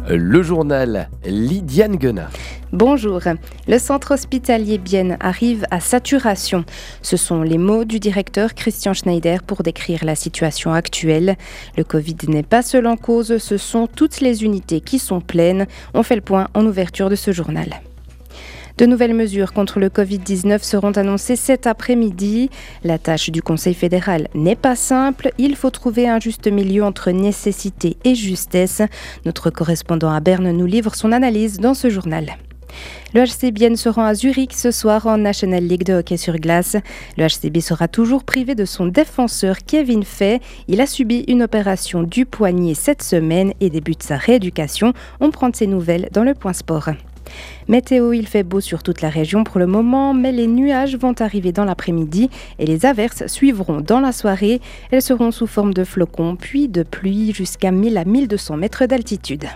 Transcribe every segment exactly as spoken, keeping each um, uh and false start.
Le journal Lydiane Guenat. Bonjour. Le centre hospitalier Bienne arrive à saturation. Ce sont les mots du directeur Christian Schneider pour décrire la situation actuelle. Le Covid n'est pas seul en cause, ce sont toutes les unités qui sont pleines. On fait le point en ouverture de ce journal. De nouvelles mesures contre le covid dix-neuf seront annoncées cet après-midi. La tâche du Conseil fédéral n'est pas simple. Il faut trouver un juste milieu entre nécessité et justesse. Notre correspondant à Berne nous livre son analyse dans ce journal. Le H C Bienne se rend à Zurich ce soir en National League de hockey sur glace. Le H C B sera toujours privé de son défenseur Kevin Fay. Il a subi une opération du poignet cette semaine et débute sa rééducation. On prend de ses nouvelles dans le Point Sport. Météo, il fait beau sur toute la région pour le moment, mais les nuages vont arriver dans l'après-midi et les averses suivront dans la soirée. Elles seront sous forme de flocons, puis de pluie jusqu'à mille à mille deux cents mètres d'altitude.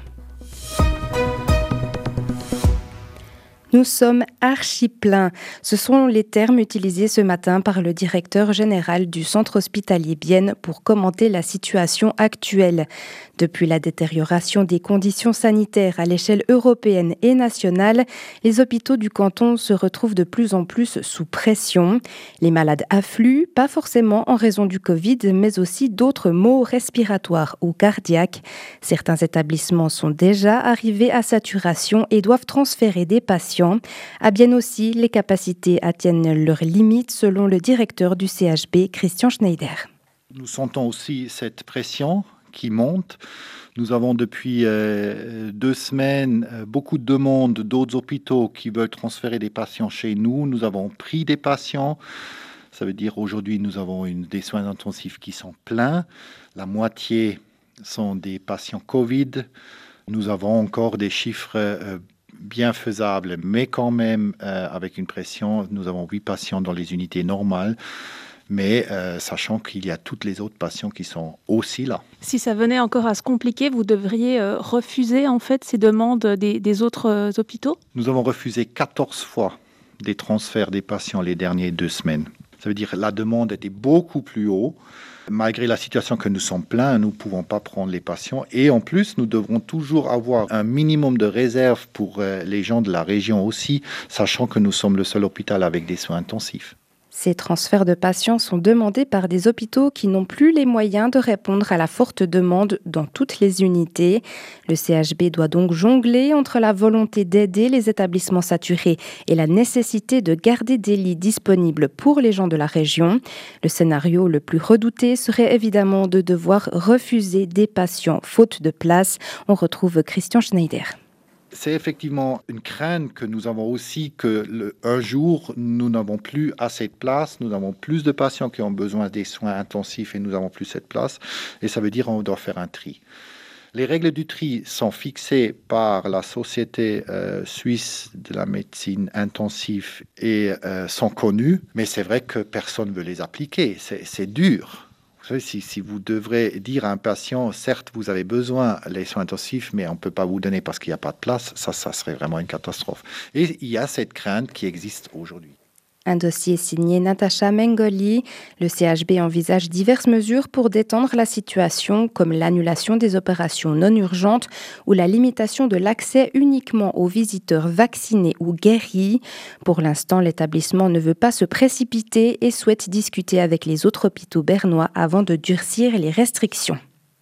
Nous sommes archi pleins. Ce sont les termes utilisés ce matin par le directeur général du centre hospitalier Bienne pour commenter la situation actuelle. Depuis la détérioration des conditions sanitaires à l'échelle européenne et nationale, les hôpitaux du canton se retrouvent de plus en plus sous pression. Les malades affluent, pas forcément en raison du Covid, mais aussi d'autres maux respiratoires ou cardiaques. Certains établissements sont déjà arrivés à saturation et doivent transférer des patients. À Bienne aussi, les capacités atteignent leurs limites selon le directeur du C H B, Christian Schneider. Nous sentons aussi cette pression qui monte. Nous avons depuis euh, deux semaines euh, beaucoup de demandes d'autres hôpitaux qui veulent transférer des patients chez nous. Nous avons pris des patients. Ça veut dire aujourd'hui nous avons une, des soins intensifs qui sont pleins. La moitié sont des patients Covid. Nous avons encore des chiffres euh, bien faisable, mais quand même euh, avec une pression. Nous avons huit patients dans les unités normales, mais euh, sachant qu'il y a toutes les autres patients qui sont aussi là. Si ça venait encore à se compliquer, vous devriez euh, refuser en fait ces demandes des, des autres euh, hôpitaux ? Nous avons refusé quatorze fois des transferts des patients les dernières deux semaines. Ça veut dire que la demande était beaucoup plus haute. Malgré la situation que nous sommes pleins, nous ne pouvons pas prendre les patients. Et en plus, nous devrons toujours avoir un minimum de réserve pour euh, les gens de la région aussi, sachant que nous sommes le seul hôpital avec des soins intensifs. Ces transferts de patients sont demandés par des hôpitaux qui n'ont plus les moyens de répondre à la forte demande dans toutes les unités. Le C H B doit donc jongler entre la volonté d'aider les établissements saturés et la nécessité de garder des lits disponibles pour les gens de la région. Le scénario le plus redouté serait évidemment de devoir refuser des patients faute de place. On retrouve Christian Schneider. C'est effectivement une crainte que nous avons aussi que le, un jour, nous n'avons plus assez de place, nous avons plus de patients qui ont besoin des soins intensifs et nous n'avons plus cette place. Et ça veut dire qu'on doit faire un tri. Les règles du tri sont fixées par la Société euh, suisse de la médecine intensive et euh, sont connues, mais c'est vrai que personne ne veut les appliquer. C'est, c'est dur. Vous savez, si, si vous devrez dire à un patient, certes, vous avez besoin des soins intensifs, mais on ne peut pas vous donner parce qu'il n'y a pas de place, ça, ça serait vraiment une catastrophe. Et il y a cette crainte qui existe aujourd'hui. Un dossier signé Natacha Mengoli. Le C H B envisage diverses mesures pour détendre la situation, comme l'annulation des opérations non urgentes ou la limitation de l'accès uniquement aux visiteurs vaccinés ou guéris. Pour l'instant, l'établissement ne veut pas se précipiter et souhaite discuter avec les autres hôpitaux bernois avant de durcir les restrictions.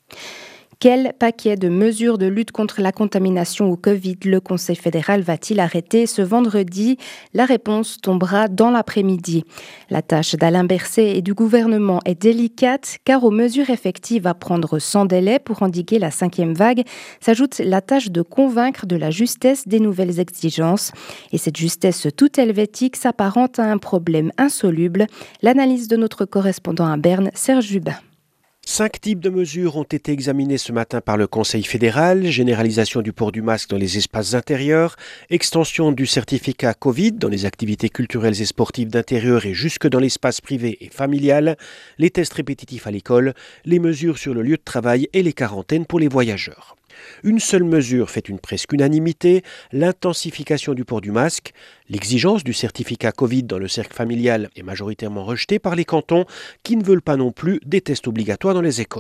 Quel paquet de mesures de lutte contre la contamination au Covid le Conseil fédéral va-t-il arrêter ce vendredi ? La réponse tombera dans l'après-midi. La tâche d'Alain Berset et du gouvernement est délicate car aux mesures effectives à prendre sans délai pour endiguer la cinquième vague s'ajoute la tâche de convaincre de la justesse des nouvelles exigences. Et cette justesse toute helvétique s'apparente à un problème insoluble. L'analyse de notre correspondant à Berne, Serge Jubin. Cinq types de mesures ont été examinés ce matin par le Conseil fédéral. Généralisation du port du masque dans les espaces intérieurs, extension du certificat Covid dans les activités culturelles et sportives d'intérieur et jusque dans l'espace privé et familial, les tests répétitifs à l'école, les mesures sur le lieu de travail et les quarantaines pour les voyageurs. Une seule mesure fait une presque unanimité, l'intensification du port du masque. L'exigence du certificat Covid dans le cercle familial est majoritairement rejetée par les cantons qui ne veulent pas non plus des tests obligatoires dans les écoles.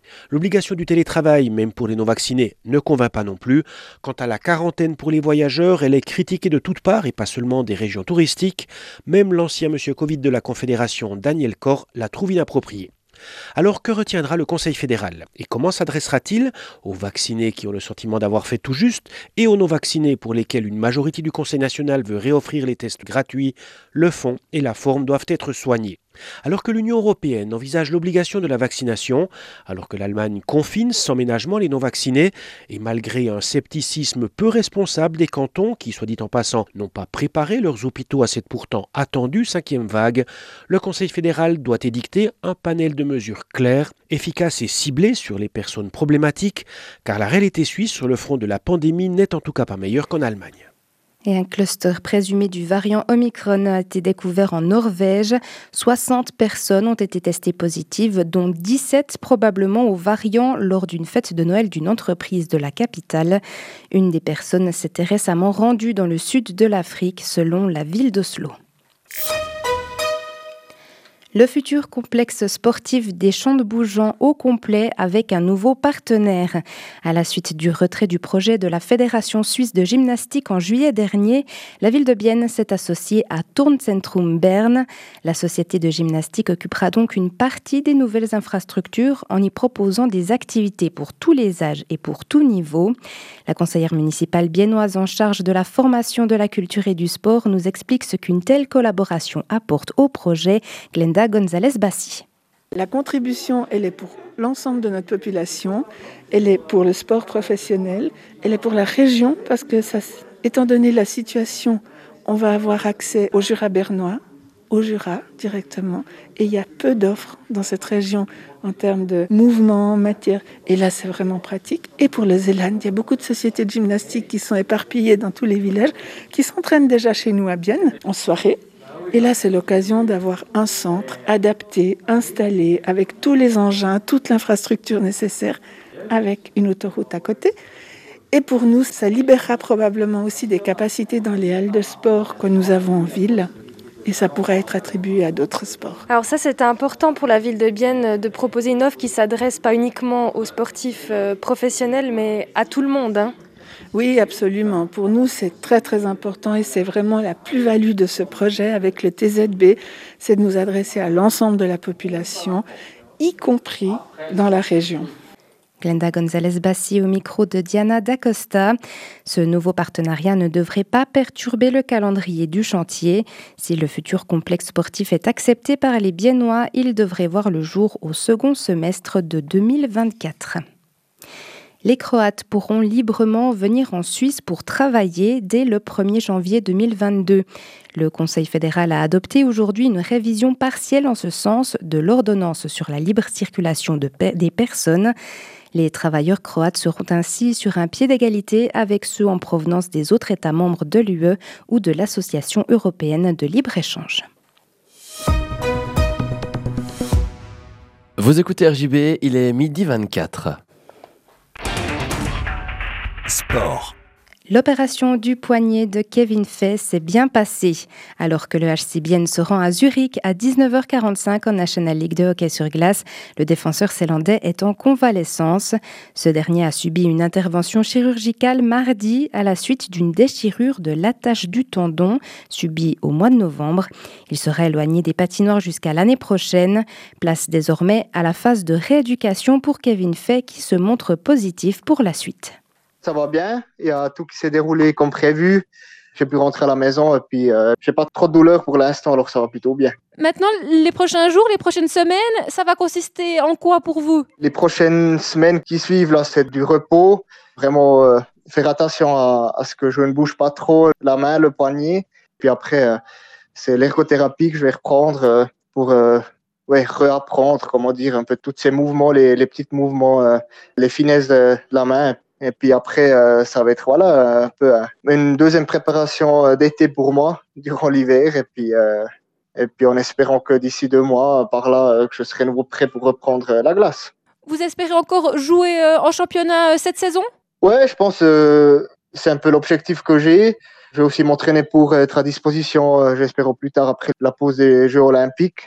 L'obligation du télétravail, même pour les non-vaccinés, ne convainc pas non plus. Quant à la quarantaine pour les voyageurs, elle est critiquée de toutes parts et pas seulement des régions touristiques. Même l'ancien monsieur Covid de la Confédération, Daniel Corr, la trouve inappropriée. Alors que retiendra le Conseil fédéral et comment s'adressera-t-il aux vaccinés qui ont le sentiment d'avoir fait tout juste et aux non-vaccinés pour lesquels une majorité du Conseil national veut réoffrir les tests gratuits? Le fond et la forme doivent être soignés. Alors que l'Union européenne envisage l'obligation de la vaccination, alors que l'Allemagne confine sans ménagement les non-vaccinés, et malgré un scepticisme peu responsable des cantons qui, soit dit en passant, n'ont pas préparé leurs hôpitaux à cette pourtant attendue cinquième vague, le Conseil fédéral doit édicter un panel de mesures claires, efficaces et ciblées sur les personnes problématiques, car la réalité suisse sur le front de la pandémie n'est en tout cas pas meilleure qu'en Allemagne. Et un cluster présumé du variant Omicron a été découvert en Norvège. soixante personnes ont été testées positives, dont dix-sept probablement au variant lors d'une fête de Noël d'une entreprise de la capitale. Une des personnes s'était récemment rendue dans le sud de l'Afrique, selon la ville d'Oslo. Le futur complexe sportif des Champs de Bougeant au complet avec un nouveau partenaire. À la suite du retrait du projet de la Fédération suisse de gymnastique en juillet dernier, la ville de Bienne s'est associée à Turncentrum Bern. La société de gymnastique occupera donc une partie des nouvelles infrastructures en y proposant des activités pour tous les âges et pour tout niveau. La conseillère municipale biennoise en charge de la formation, de la culture et du sport nous explique ce qu'une telle collaboration apporte au projet. Glenda González-Bassi. La contribution, elle est pour l'ensemble de notre population, elle est pour le sport professionnel, elle est pour la région parce que, ça, étant donné la situation, on va avoir accès au Jura bernois, au Jura directement, et il y a peu d'offres dans cette région en termes de mouvement, matière, et là c'est vraiment pratique. Et pour le Zéland, il y a beaucoup de sociétés de gymnastique qui sont éparpillées dans tous les villages, qui s'entraînent déjà chez nous à Bienne, en soirée. Et là, c'est l'occasion d'avoir un centre adapté, installé, avec tous les engins, toute l'infrastructure nécessaire, avec une autoroute à côté. Et pour nous, ça libérera probablement aussi des capacités dans les halles de sport que nous avons en ville. Et ça pourrait être attribué à d'autres sports. Alors ça, c'était important pour la ville de Bienne de proposer une offre qui s'adresse pas uniquement aux sportifs professionnels, mais à tout le monde, hein. Oui, absolument. Pour nous, c'est très très important et c'est vraiment la plus-value de ce projet avec le T Z B, c'est de nous adresser à l'ensemble de la population, y compris dans la région. Glenda González-Bassi au micro de Diana D'Acosta. Ce nouveau partenariat ne devrait pas perturber le calendrier du chantier. Si le futur complexe sportif est accepté par les Biennois, il devrait voir le jour au second semestre de deux mille vingt-quatre. Les Croates pourront librement venir en Suisse pour travailler dès le premier janvier deux mille vingt-deux. Le Conseil fédéral a adopté aujourd'hui une révision partielle en ce sens de l'ordonnance sur la libre circulation de pe- des personnes. Les travailleurs croates seront ainsi sur un pied d'égalité avec ceux en provenance des autres États membres de l'U E ou de l'Association européenne de libre-échange. Vous écoutez R J B, il est midi vingt-quatre. Sport. L'opération du poignet de Kevin Fay s'est bien passée. Alors que le H C Bienne se rend à Zurich à dix-neuf heures quarante-cinq en National League de hockey sur glace, le défenseur zélandais est en convalescence. Ce dernier a subi une intervention chirurgicale mardi à la suite d'une déchirure de l'attache du tendon subie au mois de novembre. Il sera éloigné des patinoires jusqu'à l'année prochaine. Place désormais à la phase de rééducation pour Kevin Fay qui se montre positif pour la suite. Ça va bien, il y a tout qui s'est déroulé comme prévu. J'ai pu rentrer à la maison et puis euh, j'ai pas trop de douleur pour l'instant, alors ça va plutôt bien. Maintenant, les prochains jours, les prochaines semaines, ça va consister en quoi pour vous? Les prochaines semaines qui suivent, là, c'est du repos. Vraiment euh, faire attention à, à ce que je ne bouge pas trop la main, le poignet. Puis après, euh, c'est l'ergothérapie que je vais reprendre euh, pour euh, ouais, réapprendre, comment dire, un peu tous ces mouvements, les, les petits mouvements, euh, les finesses de la main. Et puis après, euh, ça va être voilà, un peu euh, une deuxième préparation d'été pour moi durant l'hiver. Et puis, euh, et puis en espérant que d'ici deux mois, par là, euh, que je serai nouveau prêt pour reprendre euh, la glace. Vous espérez encore jouer euh, en championnat euh, cette saison? Ouais, je pense que euh, c'est un peu l'objectif que j'ai. Je vais aussi m'entraîner pour être à disposition, euh, j'espère au plus tard après la pause des Jeux olympiques.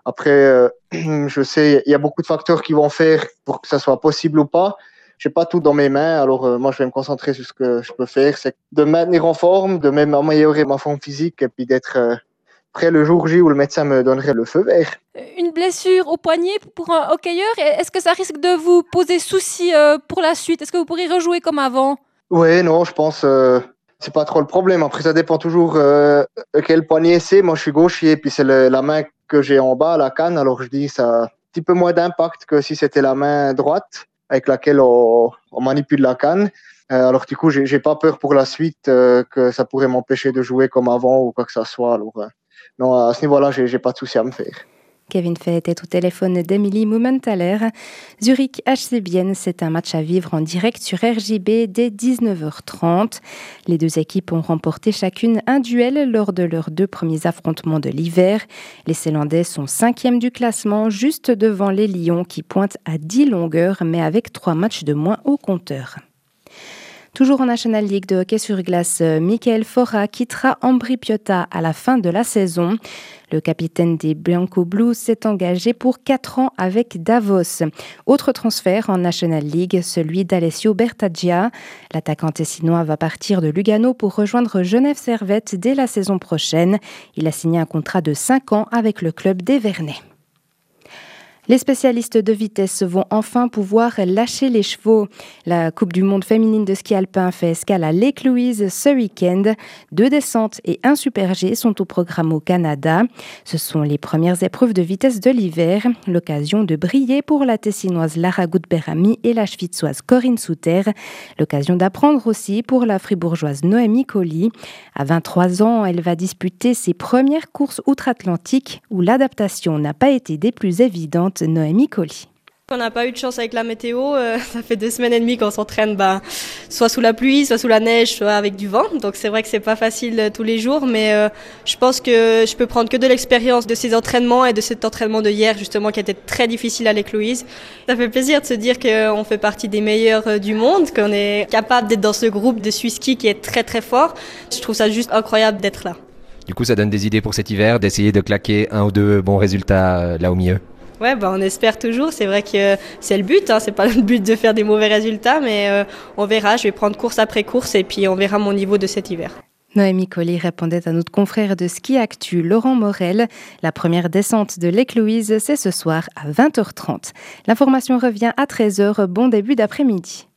Après, euh, je sais, il y a beaucoup de facteurs qui vont faire pour que ça soit possible ou pas. Je n'ai pas tout dans mes mains, alors euh, moi je vais me concentrer sur ce que je peux faire, c'est de me maintenir en forme, de même améliorer ma forme physique et puis d'être euh, prêt le jour J où le médecin me donnerait le feu vert. Une blessure au poignet pour un hockeyeur, est-ce que ça risque de vous poser souci euh, pour la suite? Est-ce que vous pourrez rejouer comme avant? Oui, non, je pense euh, c'est pas trop le problème. Après, ça dépend toujours euh, quel poignet c'est. Moi, je suis gaucher, puis c'est le, la main que j'ai en bas, la canne, alors je dis ça a un petit peu moins d'impact que si c'était la main droite avec laquelle on, on manipule la canne. Euh, alors du coup, j'ai, j'ai pas peur pour la suite euh, que ça pourrait m'empêcher de jouer comme avant ou quoi que ce soit. Alors euh, non, à ce niveau-là, j'ai, j'ai pas de souci à me faire. Kevin Fay était au téléphone d'Emilie Mumenthaler. Zurich H C Bienne, c'est un match à vivre en direct sur R J B dès dix-neuf heures trente. Les deux équipes ont remporté chacune un duel lors de leurs deux premiers affrontements de l'hiver. Les Célandais sont cinquièmes du classement, juste devant les Lions qui pointent à dix longueurs, mais avec trois matchs de moins au compteur. Toujours en National League de hockey sur glace, Michael Fora quittera Ambri Piotta à la fin de la saison. Le capitaine des Bianco Blues s'est engagé pour quatre ans avec Davos. Autre transfert en National League, celui d'Alessio Bertaggia. L'attaquant tessinois va partir de Lugano pour rejoindre Genève Servette dès la saison prochaine. Il a signé un contrat de cinq ans avec le club des Vernets. Les spécialistes de vitesse vont enfin pouvoir lâcher les chevaux. La Coupe du monde féminine de ski alpin fait escale à Lake Louise ce week-end. Deux descentes et un super G sont au programme au Canada. Ce sont les premières épreuves de vitesse de l'hiver. L'occasion de briller pour la tessinoise Lara Goudberami et la schwitzoise Corinne Souter. L'occasion d'apprendre aussi pour la fribourgeoise Noémie Colli. À vingt-trois ans, elle va disputer ses premières courses outre-Atlantique où l'adaptation n'a pas été des plus évidentes. Noémie Colli. On n'a pas eu de chance avec la météo, euh, ça fait deux semaines et demie qu'on s'entraîne bah, soit sous la pluie, soit sous la neige, soit avec du vent. Donc c'est vrai que c'est pas facile euh, tous les jours, mais euh, je pense que je peux prendre que de l'expérience de ces entraînements et de cet entraînement de hier justement qui était très difficile à Lake Louise. Ça fait plaisir de se dire qu'on fait partie des meilleurs euh, du monde, qu'on est capable d'être dans ce groupe de Swiss Ski qui est très très fort. Je trouve ça juste incroyable d'être là. Du coup ça donne des idées pour cet hiver, d'essayer de claquer un ou deux bons résultats euh, là au milieu. Ouais, bah on espère toujours. C'est vrai que c'est le but. Hein. C'est pas le but de faire des mauvais résultats, mais euh, on verra. Je vais prendre course après course et puis on verra mon niveau de cet hiver. Noémie Colli répondait à notre confrère de Ski Actu, Laurent Morel. La première descente de Lake Louise, c'est ce soir à vingt heures trente. L'information revient à treize heures. Bon début d'après-midi.